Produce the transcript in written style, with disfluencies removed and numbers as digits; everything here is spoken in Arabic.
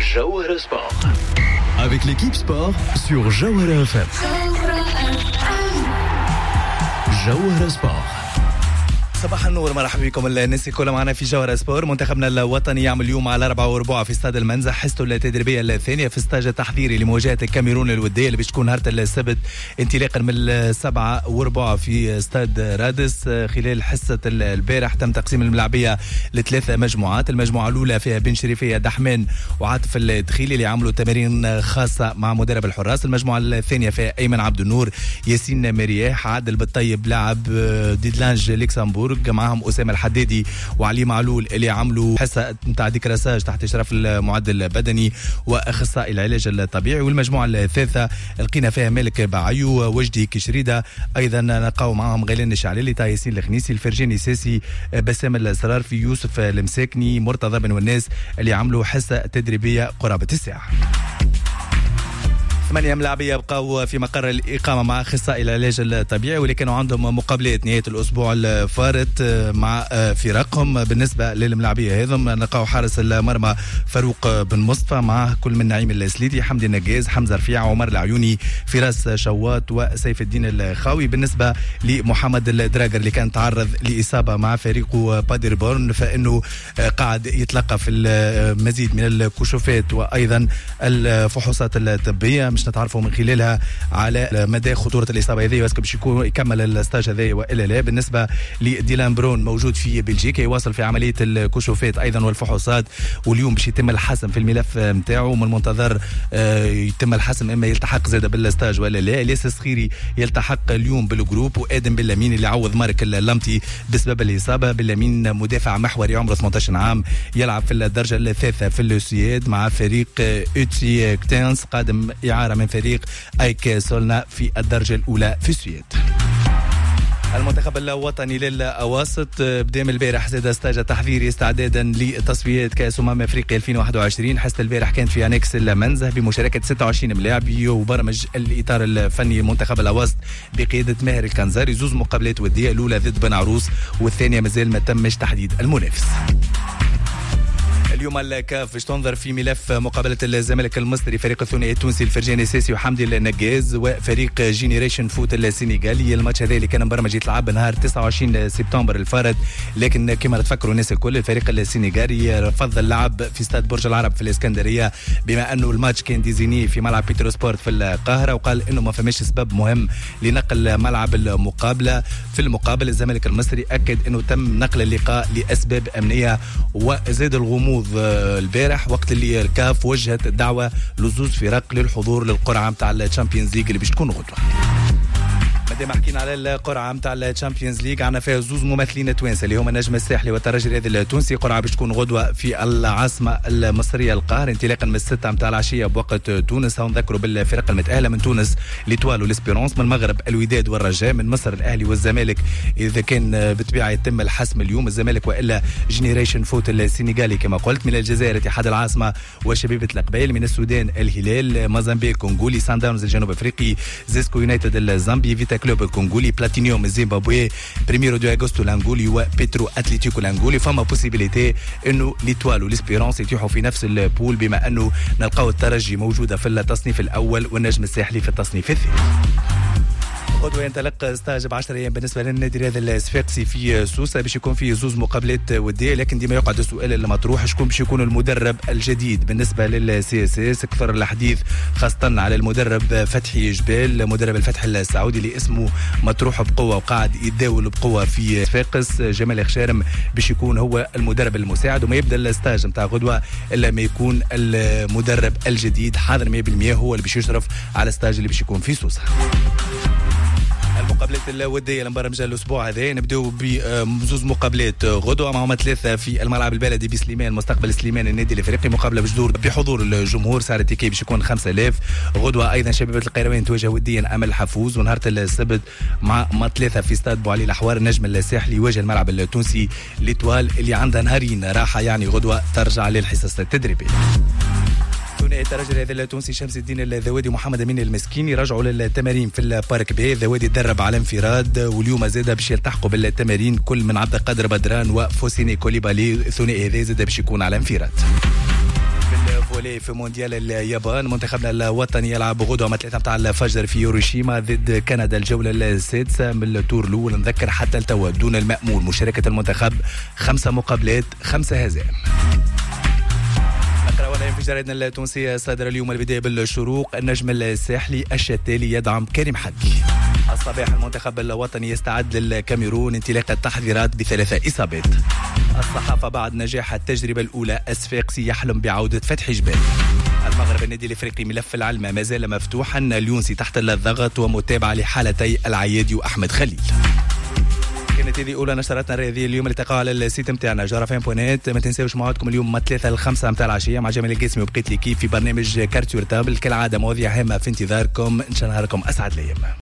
Jawhara Sport. Avec l'équipe sport sur Jawhara FM. Jawhara Sport. صباح النور، مرحبا بكم الناس الكل معنا في جوهرة سبور. منتخبنا الوطني يعمل اليوم على 4 في استاد المنزه حصته التدريبيه الثانيه في استاج التحضيري لمواجهه الكاميرون الوديه اللي باش تكون نهار السبت انطلاقا من 7 في استاد رادس. خلال حصه البارح تم تقسيم الملاعبيه لثلاث مجموعات. المجموعه الاولى فيها بن شريفيه دحمان وعاطف الدخيلي اللي عملوا تمارين خاصه مع مدرب الحراس. المجموعه الثانيه فيها ايمن عبد النور، ياسين مرياح، عادل بالطيب لاعب ديدلانج لوكسمبورغ، معهم أسامة الحدادي وعلي معلول اللي عملوا حصة نتاع ديكراساج تحت إشراف المعدل البدني وأخصائي العلاج الطبيعي. والمجموعة الثالثة لقينا فيها مالك بعيو، وجدي كشريدة، أيضا نلقاو معهم غيلان الشعلالي، تايسين الخنيسي، الفرجاني ساسي، بسام السرار، في يوسف المساكني، مرتضى بن والناس اللي عملوا حصة تدريبية قرابة الساعة. 8 ملاعبية بقاو في مقر الإقامة مع أخصائي العلاج الطبيعي، ولكن عندهم مقابلات نهاية الأسبوع الفارط مع فرقهم. بالنسبة للملاعبية هذم نلقاو حارس المرمى فاروق بن مصطفى، مع كل من نعيم السليدي، حمدي النجاز، حمزة رفيع، عمر العيوني، فراس شواط وسيف الدين الخاوي. بالنسبة لمحمد الدراجر اللي كان تعرض لإصابة مع فريقه بادربورن، فإنه قاعد يتلقى في المزيد من الكشوفات وأيضا الفحوصات الطبية، مش نتعرفوا من خلالها على مدى خطورة الإصابة هذه واسكو باش يكون يكمل الستاج هذا وإلا لا. بالنسبة لديلان برون موجود في بلجيكا يواصل في عملية الكشوفات أيضا والفحوصات، واليوم باش يتم الحسم في الملف متاعه. من المنتظر يتم الحسم إما يلتحق زاد بالستاج ولا لا. الياس الصخيري يلتحق اليوم بالجروب، وآدم باللامين اللي عوض مارك اللمتي بسبب الإصابة. باللامين مدافع محوري عمره 18 عام يلعب في الدرجة الثالثة في السويد مع فريق اوتسي كتانس قادم إعارة من فريق ايك سولنا في الدرجة الأولى في السويد. المنتخب الوطني للأواسط بدا من البارح زاد استاج تحضيري استعدادا لتصفيات كأس أفريقيا 2021. حصة البارح كانت في أنكس المنزه بمشاركة 26 ملاعب، وبرمج الإطار الفني المنتخب الأواسط بقيادة ماهر الكنزاري. زوز مقابلات ودية، الأولى ضد بن عروس والثانية مازال ما تمش تحديد المنافس. اليوم الكاف باش تنظر في ملف مقابلة الزمالك المصري، فريق الثنائي التونسي الفرجاني ساسي وحمدي النجاز وفريق جينيريشن فوت السنغالي. الماتش هذا اللي كان مبرمج يتلعب نهار 29 سبتمبر الفارط، لكن كما تفكروا الناس الكل الفريق السنغالي رفض اللعب في استاد برج العرب في الاسكندرية، بما انه الماتش كان ديزيني في ملعب بيترو سبورت في القاهرة، وقال انه ما فماش سبب مهم لنقل ملعب المقابلة. في المقابل الزمالك المصري اكد انه تم نقل اللقاء لاسباب امنية، وزاد الغموض البارح وقت اللي الكاف وجهت دعوة لزوز فرق للحضور للقرعة متاع الشامبيونز ليج اللي باش تكون غدوة. مادام حكينا على القرعه نتاع الشامبيونز ليج، عندنا فيها زوز ممثلين توانسه اللي هما النجم الساحلي والترجي الرياضي التونسي. قرعه باش تكون غدوه في العاصمه المصريه القاهره انطلاقا من 6 نتاع العشيه بوقت تونس. نذكروا بالفرق المتاهله من تونس ليتوال والاسبيرونس، من المغرب الوداد والرجاء، من مصر الاهلي والزمالك اذا كان بالطبيعه يتم الحسم اليوم الزمالك والا جينيريشن فوت السنغالي كما قلت، من الجزائر اتحاد العاصمه وشبيبه القبائل، من السودان الهلال، موزمبيق كونغولي، سان داونز الجنوب افريقي، زيسكو يونايتد الزامبي، فيتا كلوب الكونغولي، بلاتينيوم الزيمبابوي، بريميرو دو اغوستو الانغولي وبيترو اتليتيكو الانغولي. فما بوسيبيليتي انه ليتوال والاسبيرونس يتيحوا في نفس البول، بما انه نلقاو الترجي موجوده في التصنيف الاول والنجم الساحلي في التصنيف الثاني. غدوة ينطلق ستاج ب10 أيام بالنسبة للنادي الرياضي الصفاقسي في سوسة، باش يكون فيه زوز مقابلات ودية، لكن ديما يقعد السؤال المطروح شكون باش يكون المدرب الجديد بالنسبة للسي اس اس. كثر الحديث خاصة على المدرب فتحي جبال، مدرب الفتح السعودي اللي اسمه مطروح بقوة وقاعد يتداول بقوة في صفاقس. جمال خشارم باش يكون هو المدرب المساعد، وما يبدا الستاج نتاع غدوة الا ما يكون المدرب الجديد حاضر 100% هو اللي باش يشرف على الستاج اللي باش يكون في سوسة. المقابلات الودية المبرمجة الأسبوع هذا نبدأ بزوز مقابلات غدوة، معهم 3 في الملعب البلدي بسليمان مستقبل سليمان النادي الافريقي. مقابلة بجدور بحضور الجمهور، سعر التيكي باش يكون 5000. غدوة أيضا شبيبة القيروان تواجه وديا أمل حفوز، ونهار السبت مع 3 في استاد بوعلي الأحوار النجم الساحلي يواجه الملعب التونسي ليتوال اللي عندها نهارين راحة، يعني غدوة ترجع للحصص التدريبية. ثنائي الترجي الرياضي التونسي شمس الدين الذوادي ومحمد امين المسكيني رجعوا للتمارين في البارك بي. الذوادي تدرب على انفراد، واليوم زاد باش يلتحقوا بالتمارين كل من عبد القادر بدران وفوسيني كوليبالي. الثنائي هذا زاد باش يكون على انفراد. الدولي في مونديال اليابان. منتخبنا الوطني يلعب غدوة مع 3 متاع الفجر في هيروشيما ضد كندا الجولة السادسة من التور الأول. نذكر حتى التوا دون المأمول مشاركة المنتخب 5 مقابلات 5 هزائم. في جريدنا التونسية صادر اليوم البداية بالشروق. النجم الساحلي الشتالي يدعم كريم حدي. الصباح المنتخب الوطني يستعد للكاميرون انطلاق التحضيرات ب3 إصابات. الصحافة بعد نجاح التجربة الأولى الصفاقسي يحلم بعودة فتحي جبال. المغرب النادي الافريقي ملف العلمة ما زال مفتوحا. اليونسي تحت الضغط ومتابعة لحالتي العيادي وأحمد خليل. كانت هذه أولى نشراتنا الرياضية اليوم اللي تقع على السيت متاعنا جرافين.net. ما تنساوش موعدكم اليوم من 3 ل 5 متاع العشية مع جمال القاسمي وبقية الكيف في برنامج كارت سور تابل. كالعادة مواضيع هامة في انتظاركم. إن شاء الله نهاركم أسعد الأيام.